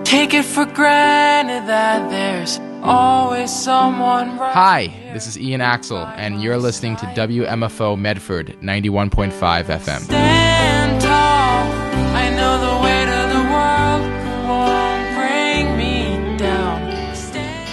Take it for granted that there's always someone right. Hi, this is Ian Axel, and you're listening to WMFO Medford 91.5 FM. Stand tall. I know the weight of the world won't bring me down. Stand.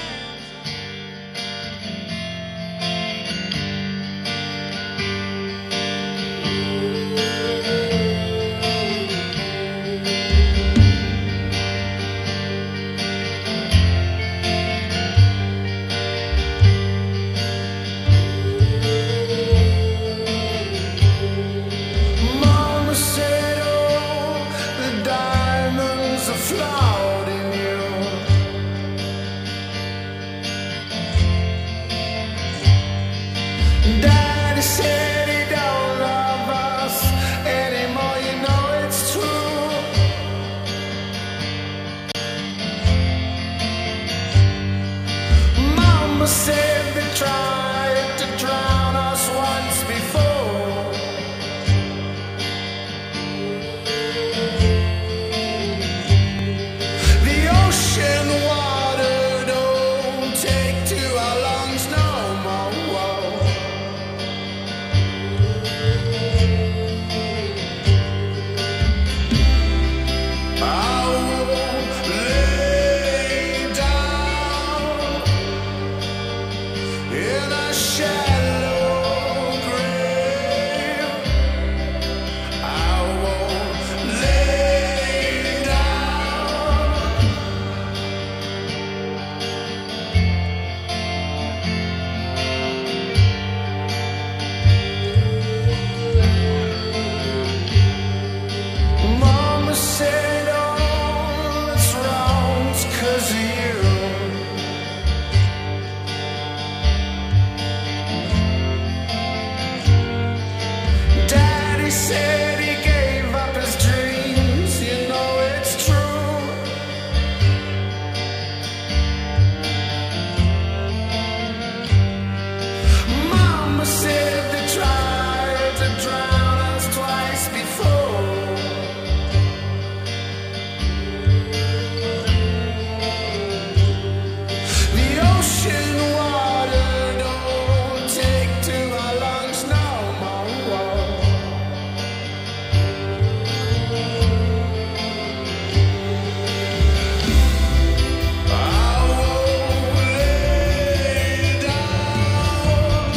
Mama said, oh, the diamonds are flawed in you. Daddy said he don't love us anymore, you know it's true. Mama said they tried to drown us once before. The ocean water don't take to our lungs no more. I won't lay down in a shallow grave. I won't lay down. Mama said all that's wrong's 'cause of you. Daddy said he gave up his dreams, you know it's true. Mama said they tried to drown us twice before. The ocean water don't take to our lungs no more. I won't lay down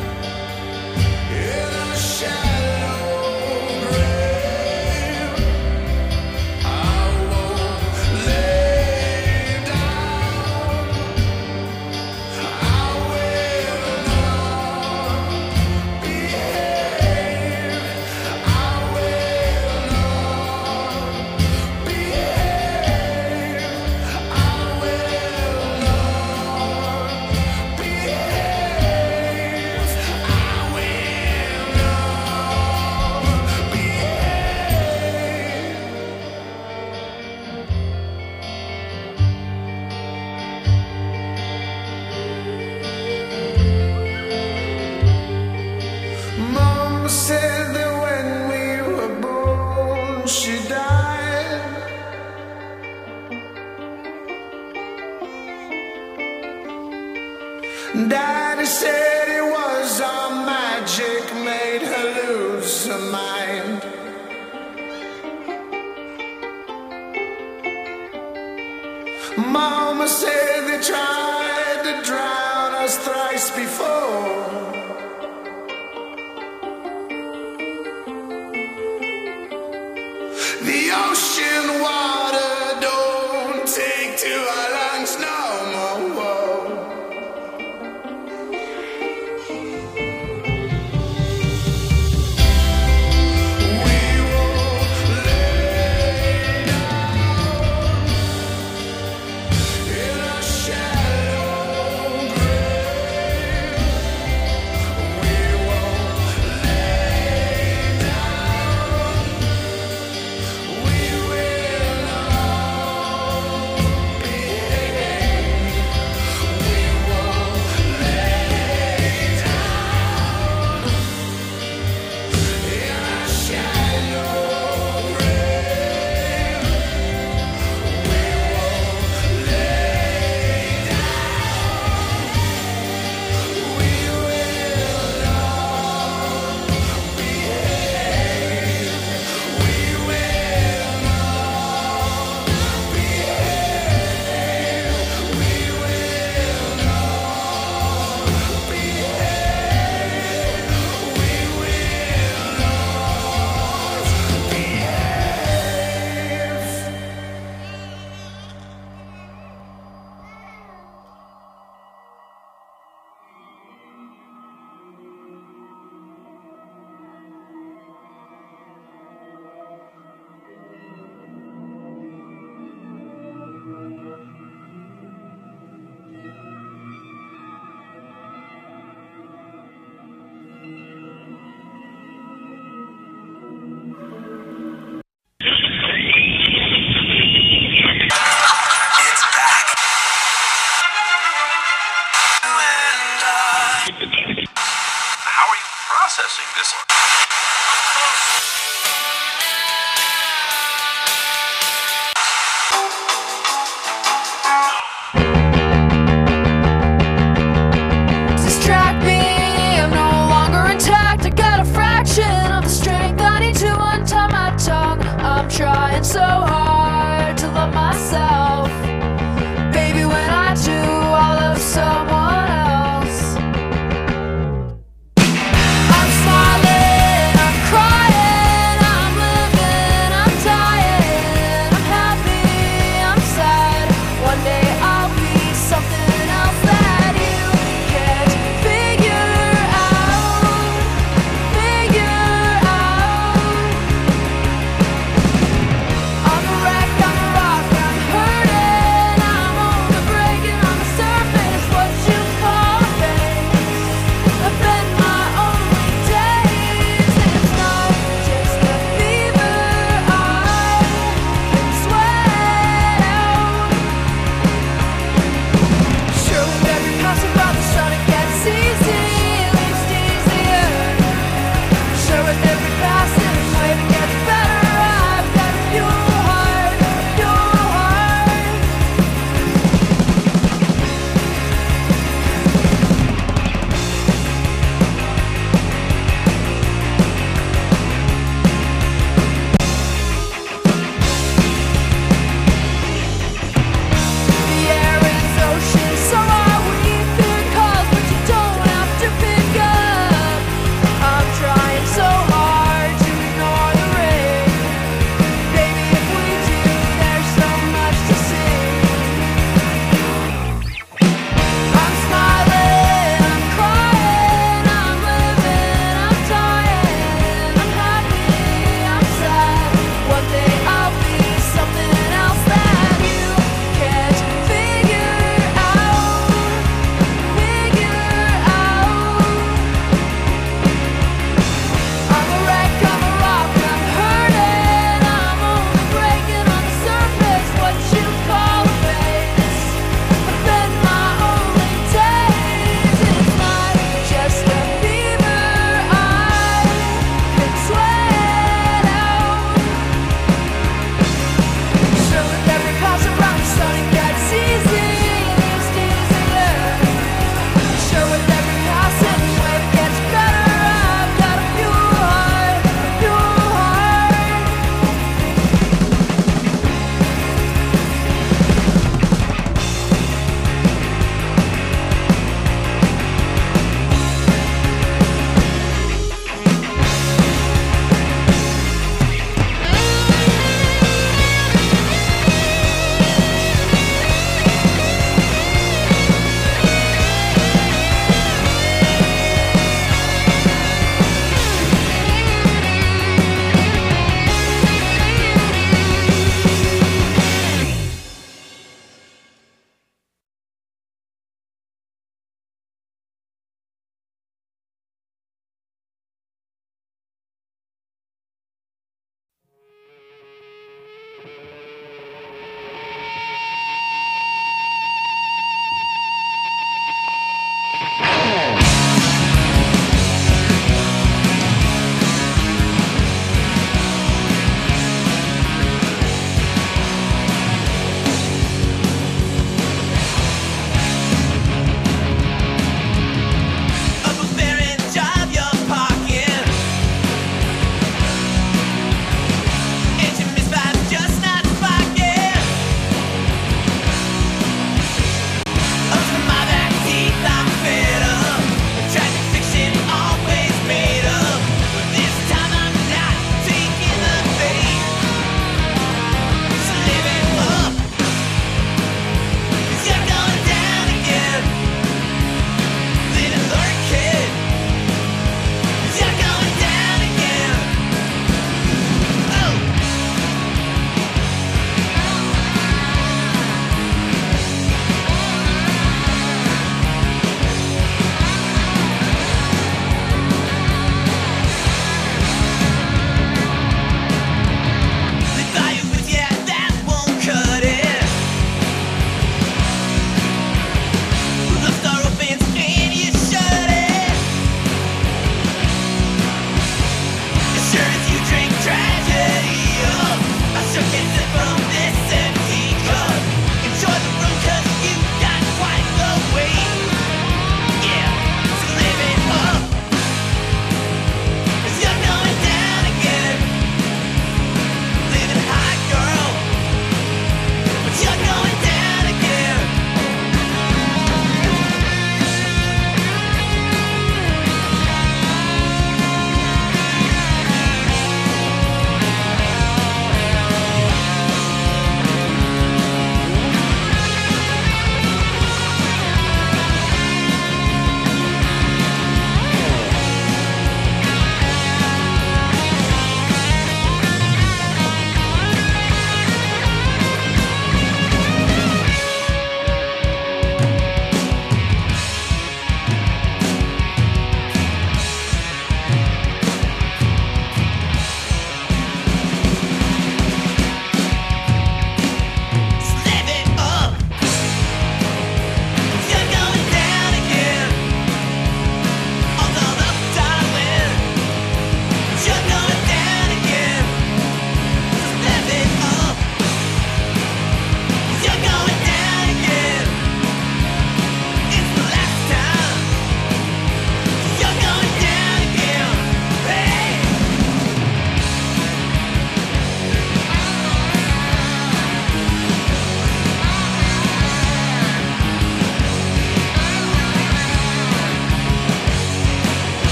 in a shallow grave. I won't lay down. I will not behave. I will not behave. I will not behave. I will not behave. Mama said that when we were born, she died. Daddy said it was our magic made her lose her mind. Mama said they tried to drown us thrice before. The ocean water don't take to our lungs no more. We won't lay down in a shallow grave.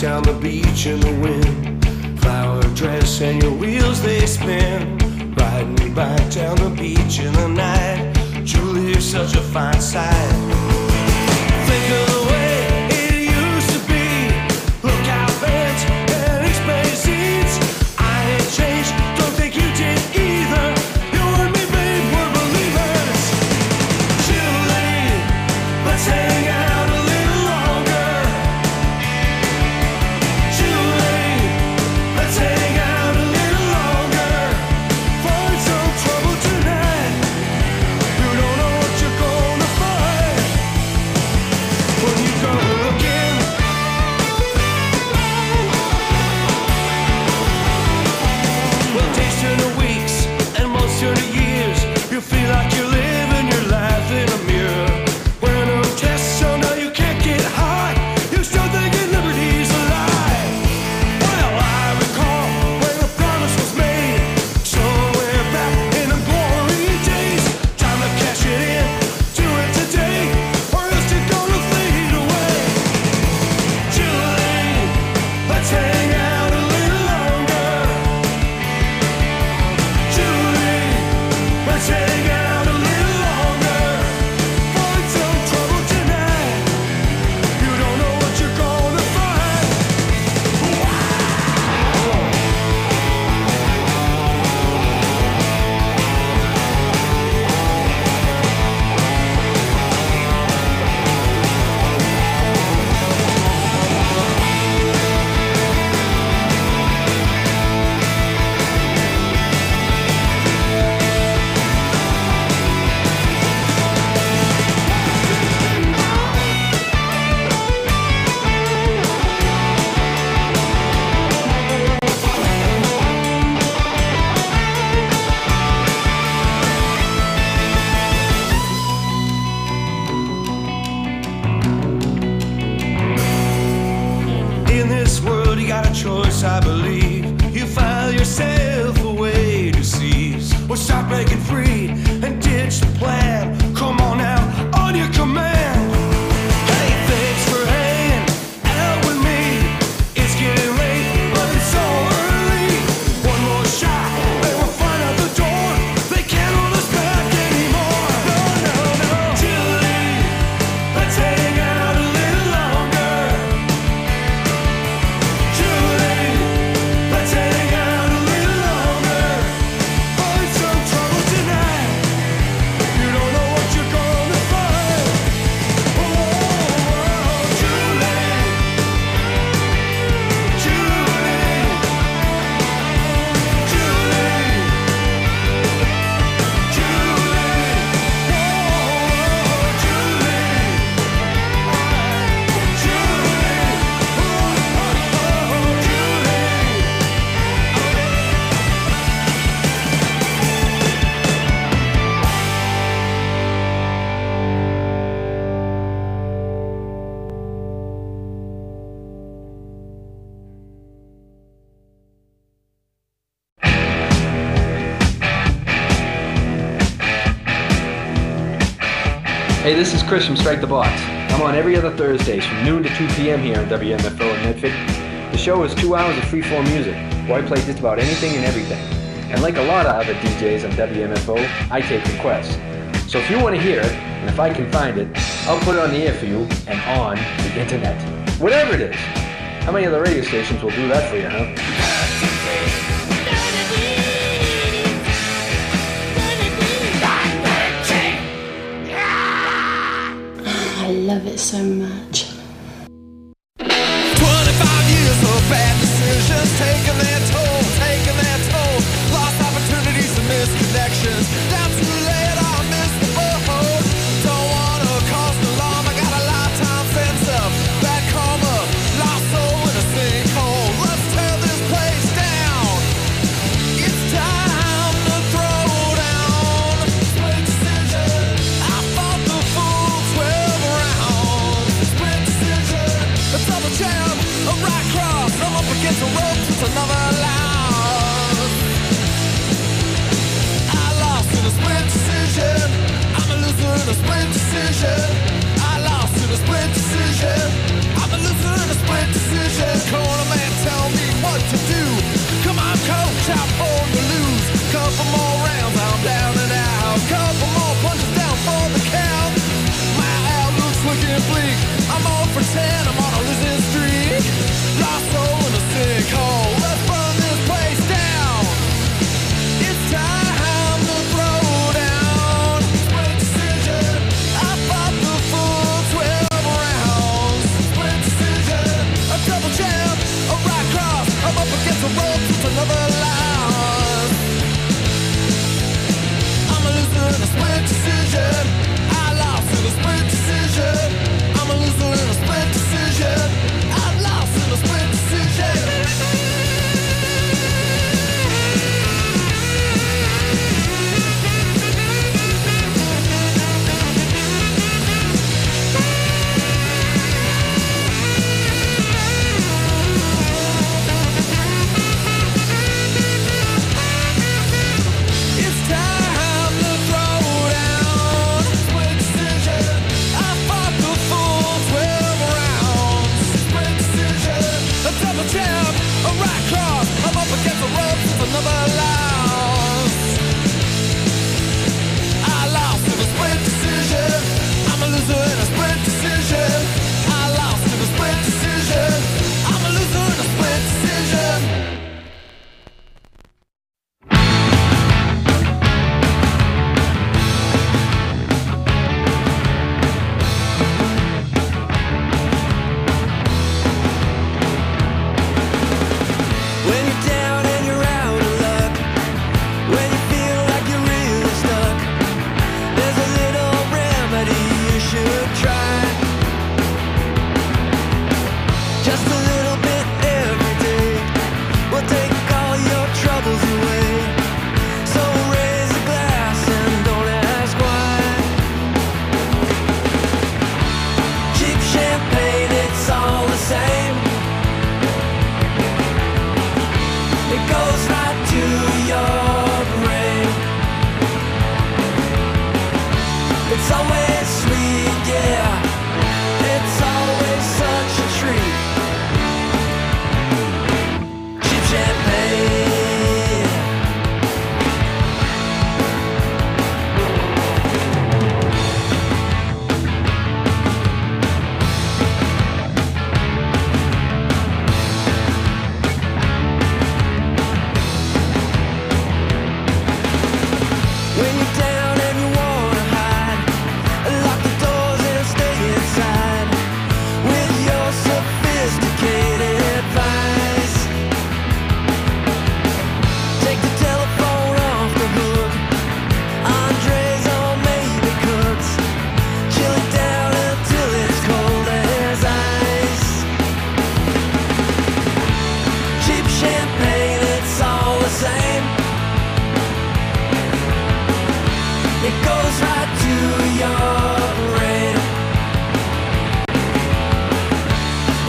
down the beach in the wind. Flower dress and your wheels they spin. Riding me back down the beach in the night. Julie, you're such a fine sight. Think of the way it used to be. Look out, fence and explain scenes. I ain't changed, don't think you did either. You and me, babe, we're believers. Julie, let's hang out a little longer. Julie, let's hang out a little longer. Find some trouble tonight. You don't know what you're gonna find when you go looking. Well, days turn to weeks and months turn to years. You feel like you're living your life in a mirror. When a test, so now you can't get high. You start thinking liberty's a lie. Well, I recall when the promise was made. Somewhere back in the glory days. Time to cash it in, do it today, or else you're gonna fade away. Julie, let's hang out a little longer. Julie, let's hang out a little longer. Find some trouble tonight. You don't know what you're gonna find. In this world, you got a choice, I believe. You file yourself away to seize, or start breaking free and ditch the plan. Come on now, on your command. Hey, thanks for hanging out with me. It's getting late, but it's so early. One more shot, they will find out the door. They can't hold us back anymore. No, no, no. Julie, let's hang out a little longer. Julie, let's hang out a little longer. Find some trouble tonight. You don't know what you're gonna find. Oh, Julie, Julie, Julie, Hey, this is Chris from Strike the Box. I'm on every other Thursdays from noon to 2 p.m. here on WMFO in Medford. The show is 2 hours of free-form music, where I play just about anything and everything. And like a lot of other DJs on WMFO, I take requests. So if you want to hear it, and if I can find it, I'll put it on the air for you and on the internet. Whatever it is. How many other radio stations will do that for you, huh? I love it so much. 25 years of bad decisions, taking their toll, taking their toll. Lost opportunities and misconnections. Down too late, I missed the boat. Don't wanna cause an alarm, I got a lifetime sense of bad karma. Lost soul in a sinkhole. Let's tear this place down. It's time to throw down. Split decision. I fought the full 12 rounds. Split decision. A double jam, a right cross. I'm up against the ropes, it's another loss. I lost in a split decision. I'm a loser in a split decision. I lost in a split decision. I'm a loser in a split decision.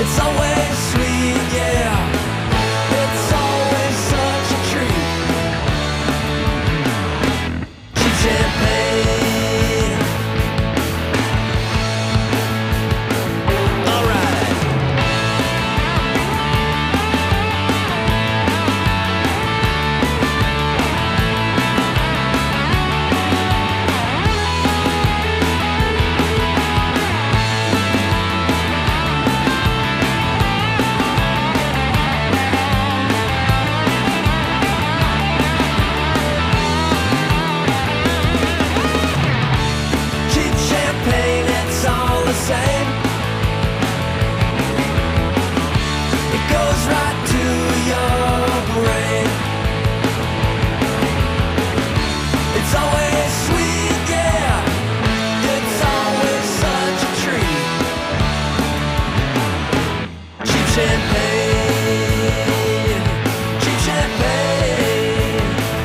It's always sweet, yeah. It's always such a treat. Cheap champagne. Alright. Cheap champagne, it's all the same. It goes right to your brain. It's always sweet, yeah. It's always such a treat. Cheap champagne. Cheap champagne.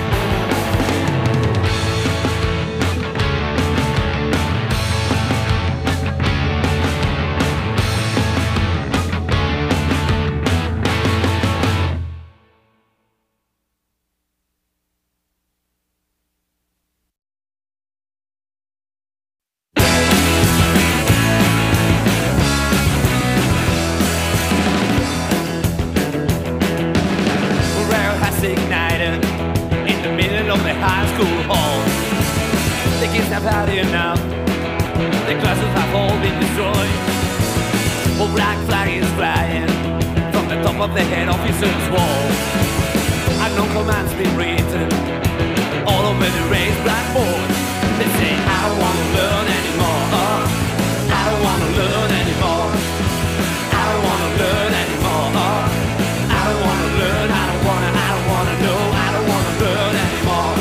Morale has ignited in the middle of the high school hall. The kids have had enough. The classes have all been destroyed. A black flag is flying from the top of the head officer's wall. Unknown commands been written all over the raised blackboard. They say, I don't wanna learn anymore. I don't wanna learn anymore. I don't wanna learn anymore. I don't wanna learn. I don't wanna know. I don't wanna learn anymore.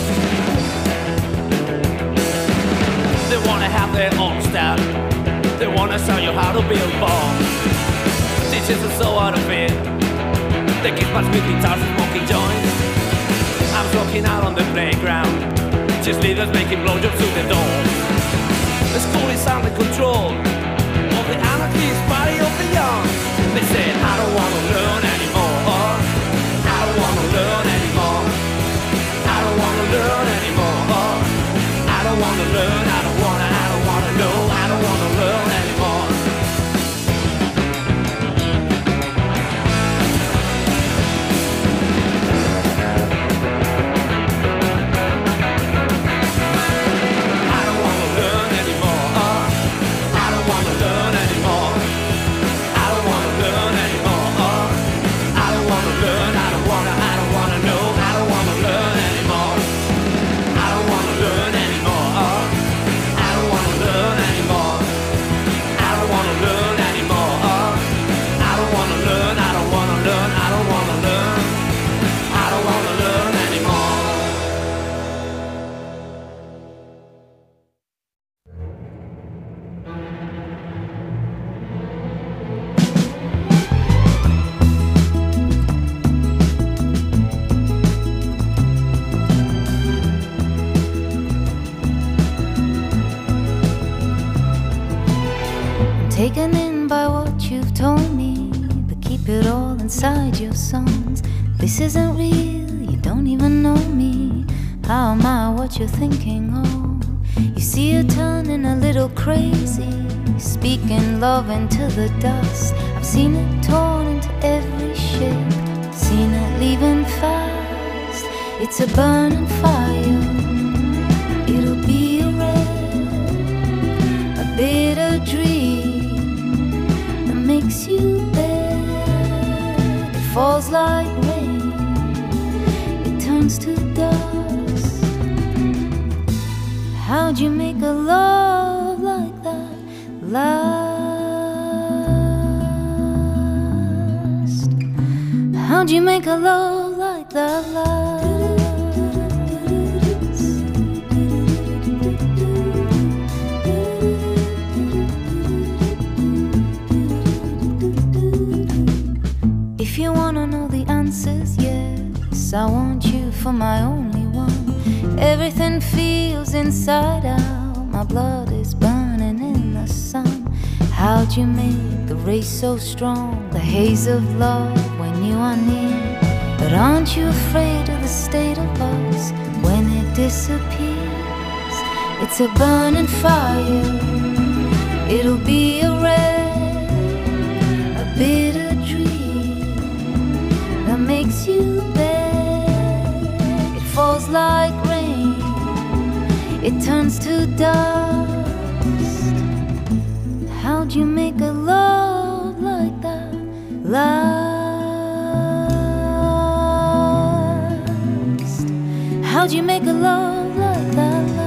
They wanna have their own style. They wanna show you how to build bombs. Teachers are so out of it. They kids must with guitars and smoking joints. I'm walking out on the playground. Just leaders making blowjobs to the door. The school is under control of the anarchist party of the young. They said, I don't wanna learn anymore. I don't wanna learn anymore. I don't wanna learn anymore. I don't wanna learn. I don't wanna know. I don't wanna learn anymore. I don't wanna learn anymore. I don't wanna learn anymore. I don't wanna learn anymore. I don't wanna learn. I don't wanna know. I don't wanna learn anymore. I don't wanna learn anymore. I don't wanna learn anymore. I don't wanna learn anymore. I don't wanna learn. I don't wanna learn. I don't wanna learn. I don't wanna learn anymore. Taken in by what you've told me, but keep it all inside your songs. This isn't real, you don't even know me. How am I what you're thinking of? You see her turning a little crazy, speaking love into the dust. I've seen it torn into every shape, seen it leaving fast. It's a burning fire, it'll be a red, a bitter dream that makes you bad. It falls like rain, it turns to dust. How'd you make a love like that last? How'd you make a love like that last? If you wanna know the answers, yes, I want you for my only one. Everything feels inside out, my blood is burning in the sun. How'd you make the race so strong? The haze of love when you are near. But aren't you afraid of the state of us when it disappears? It's a burning fire. It'll be a red, a bitter dream that makes you bad. It falls like rain. It turns to dust. How'd you make a love like that last? How'd you make a love like that last?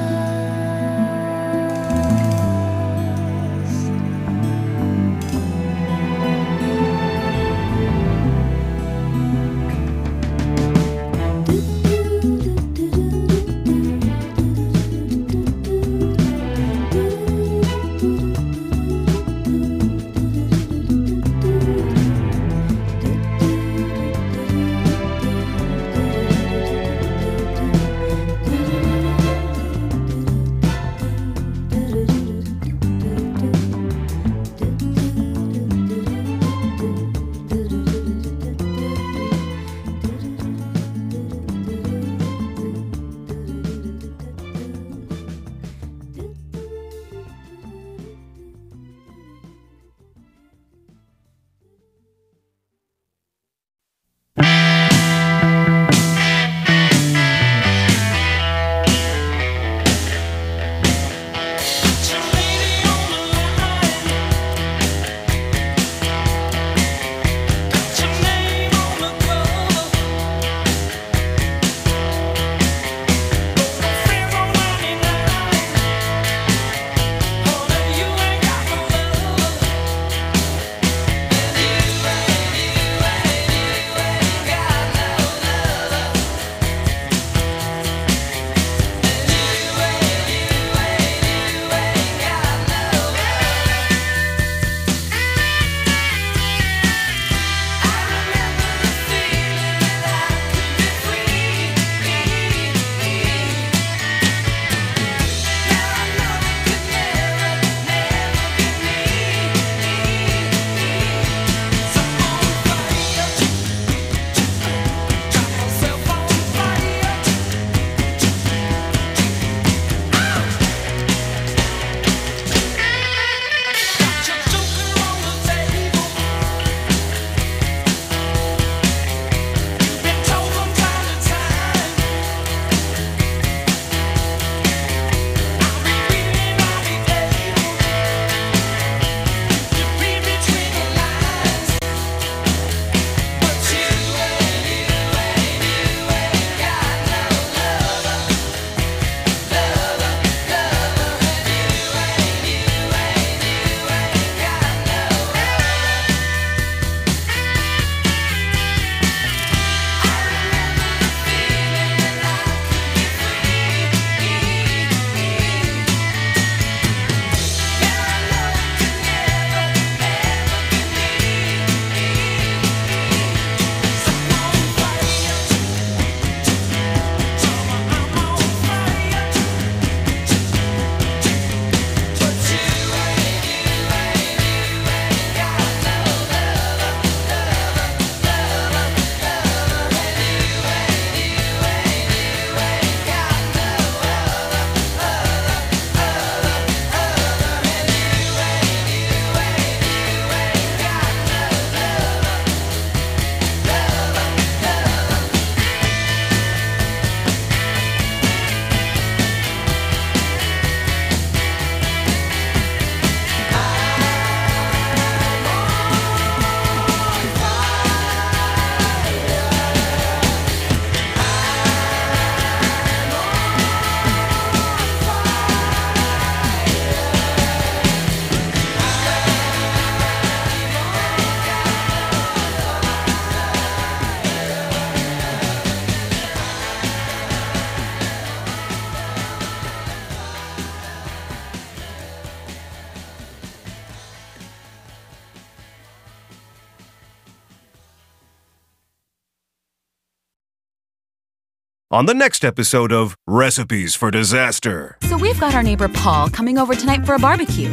on the next episode of Recipes for Disaster. So we've got our neighbor Paul coming over tonight for a barbecue. But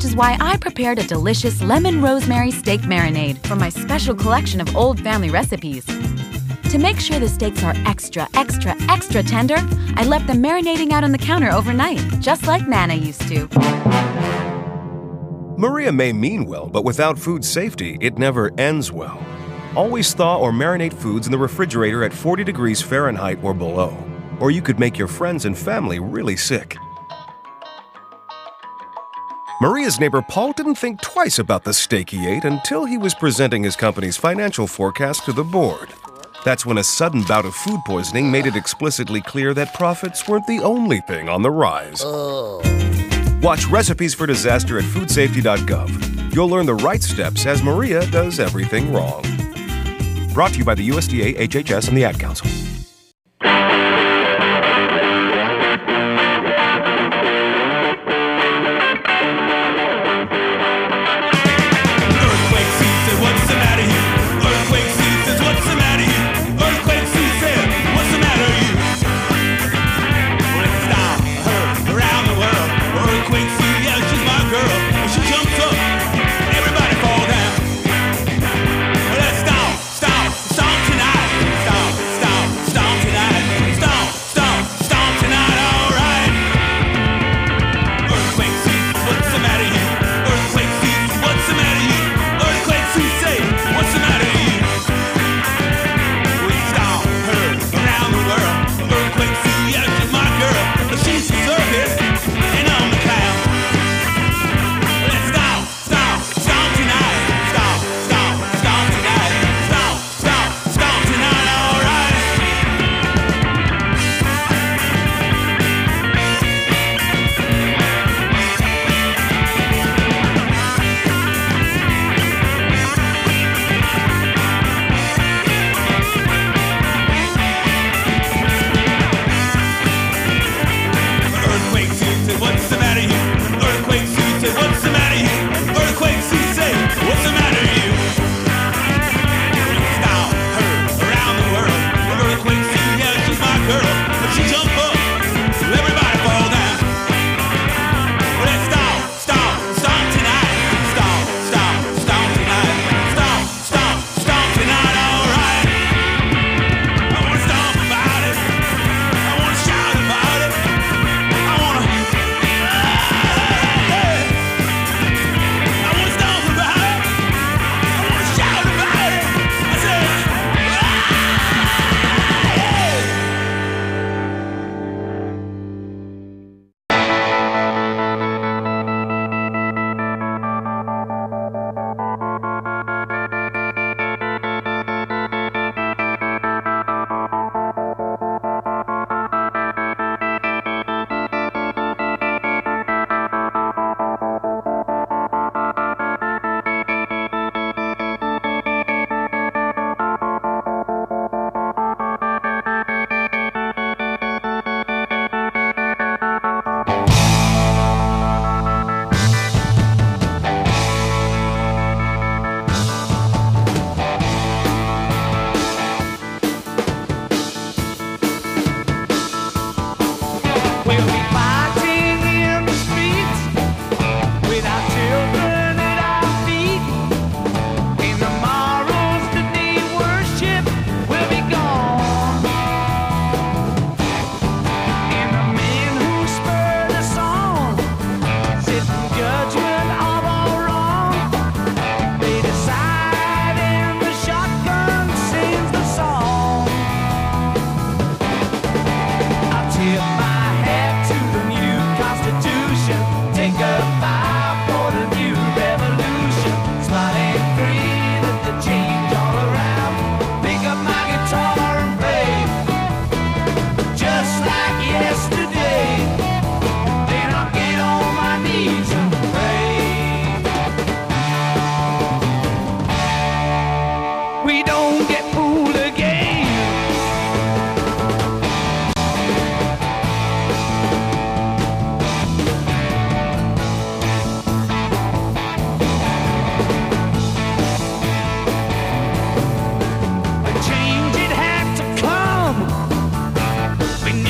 which is why I prepared a delicious lemon rosemary steak marinade from my special collection of old family recipes. To make sure the steaks are extra, extra, extra tender, I left them marinating out on the counter overnight, just like Nana used to. Maria may mean well, but without food safety, it never ends well. Always thaw or marinate foods in the refrigerator at 40 degrees Fahrenheit or below, or you could make your friends and family really sick. Maria's neighbor Paul didn't think twice about the steak he ate until he was presenting his company's financial forecast to the board. That's when a sudden bout of food poisoning made it explicitly clear that profits weren't the only thing on the rise. Watch Recipes for Disaster at foodsafety.gov. You'll learn the right steps as Maria does everything wrong. Brought to you by the USDA, HHS, and the Ad Council.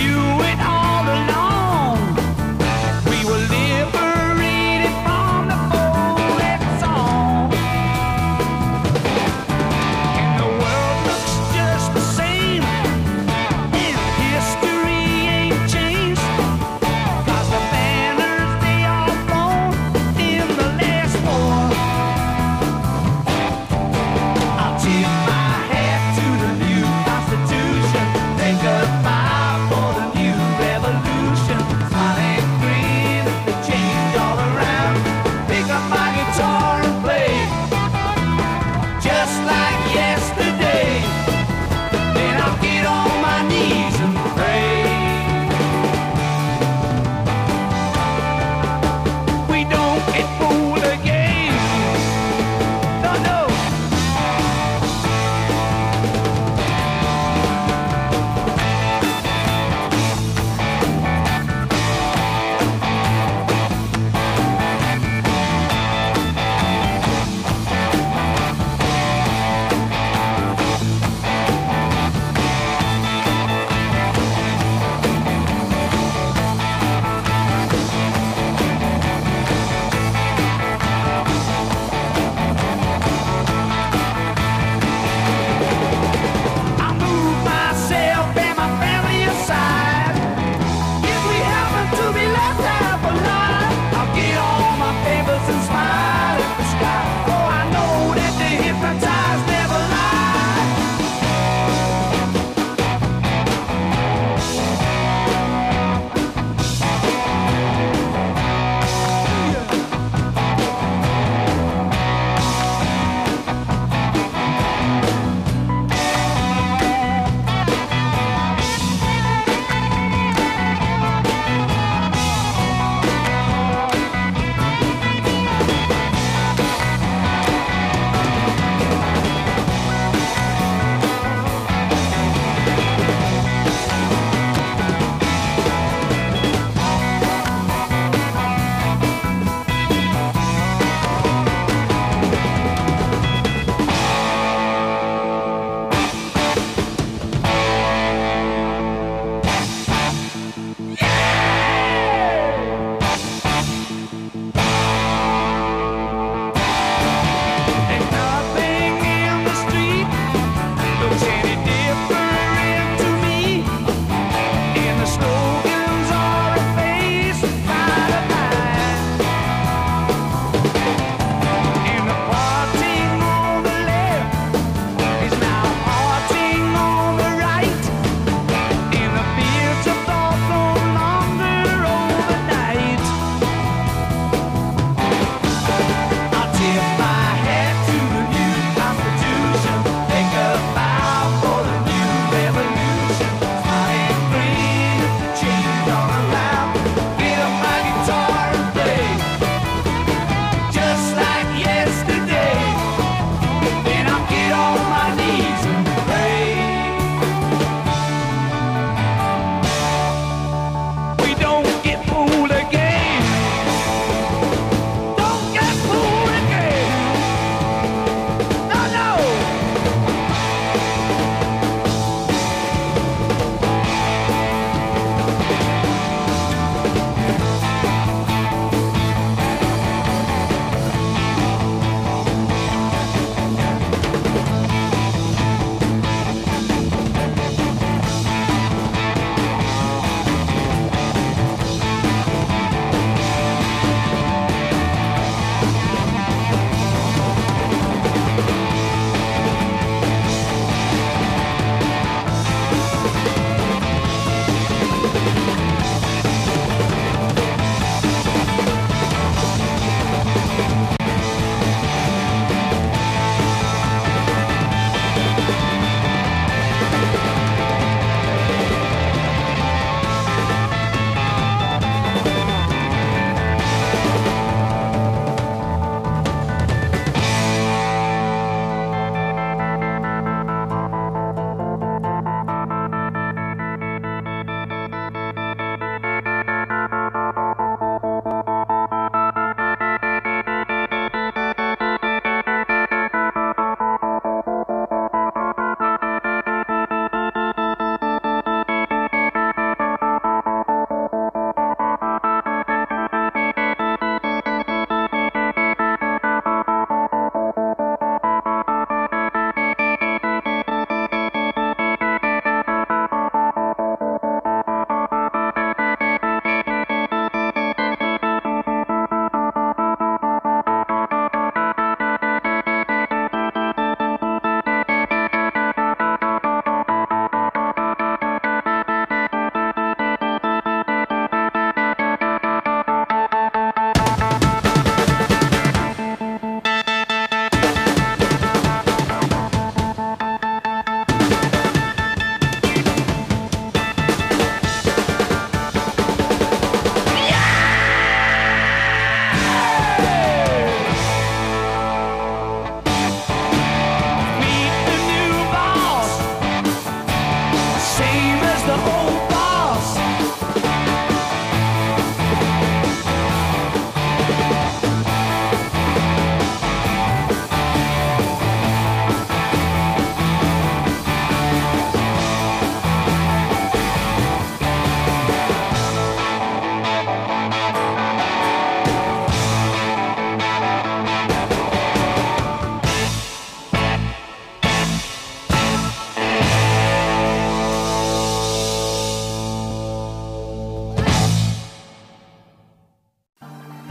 From the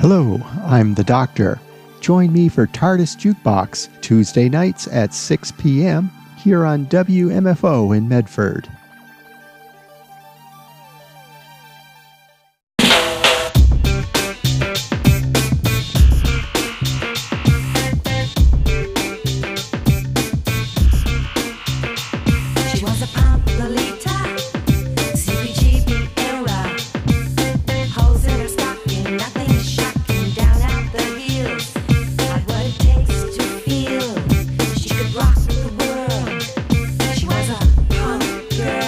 Hello, I'm the Doctor. Join me for TARDIS Jukebox, Tuesday nights at 6 p.m. here on WMFO in Medford. Rock the world. She was a punk girl.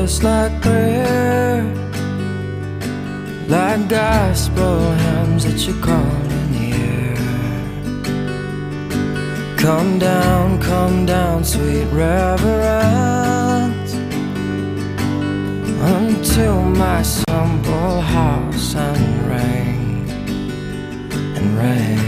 just like prayer, like gospel hymns that you call in the air. Come down, sweet reverence, until my simple house and ring and ring.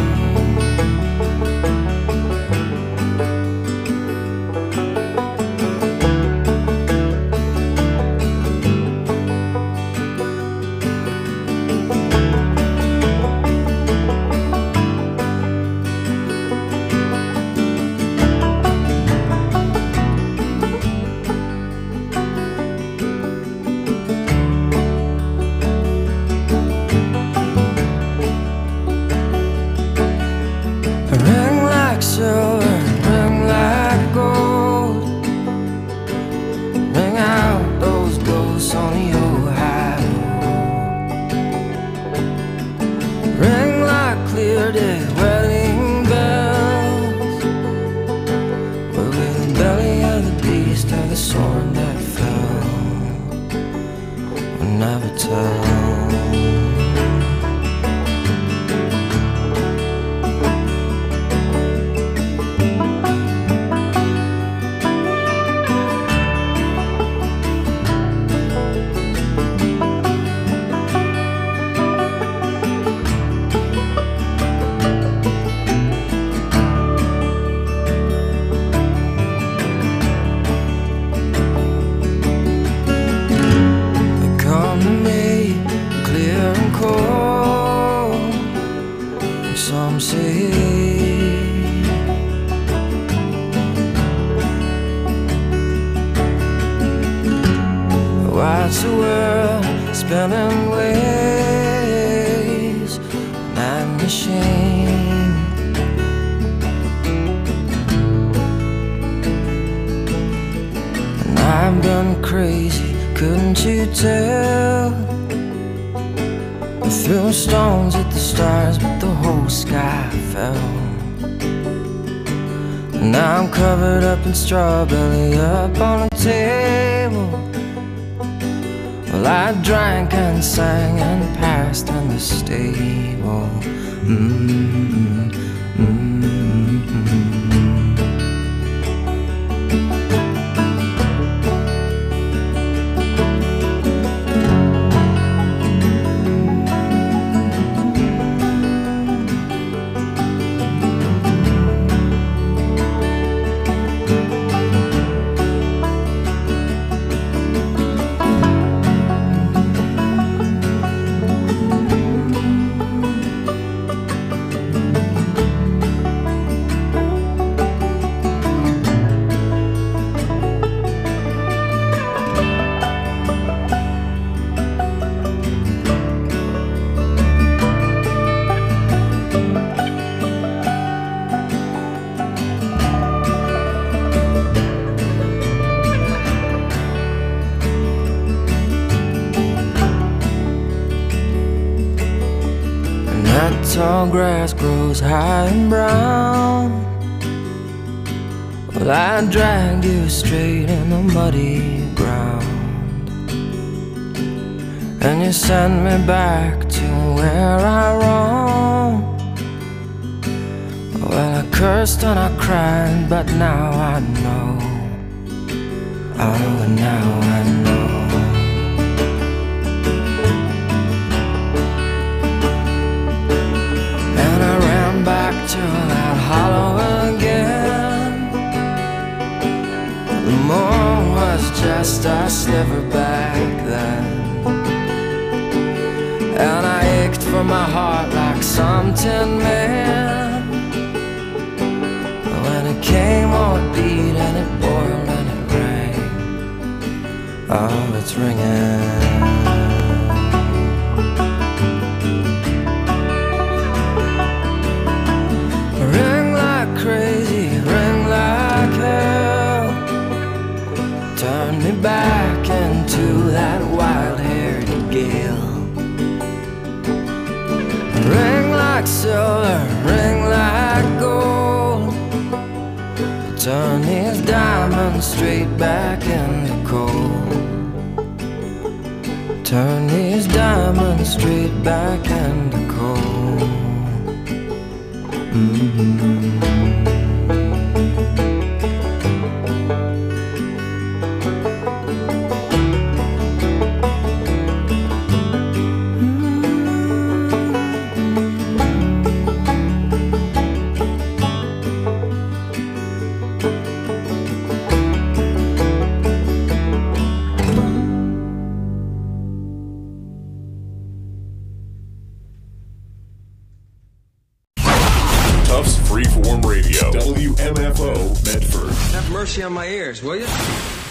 Watch the world spinning ways, night machine. And I've been crazy, couldn't you tell? I threw stones at the stars, but the whole sky fell. And now I'm covered up in strawberry up on a table. Well, I drank and sang and passed in the stable. Tall grass grows high and brown. Well, I dragged you straight in the muddy ground, and you sent me back to where I roamed. Well, I cursed and I cried, but now I know. Oh, now I know. Back to that hollow again. The moon was just a sliver back then, and I ached for my heart like some tin man. When it came, oh, it beat and it boiled and it rang. Oh, it's ringing. Crazy, ring like hell. Turn me back into that wild-haired gale. Ring like silver, ring like gold. Turn these diamonds straight back into coal. these diamonds straight back and a cold. Tufts Freeform Radio, WMFO Medford. Have mercy on my ears, will you?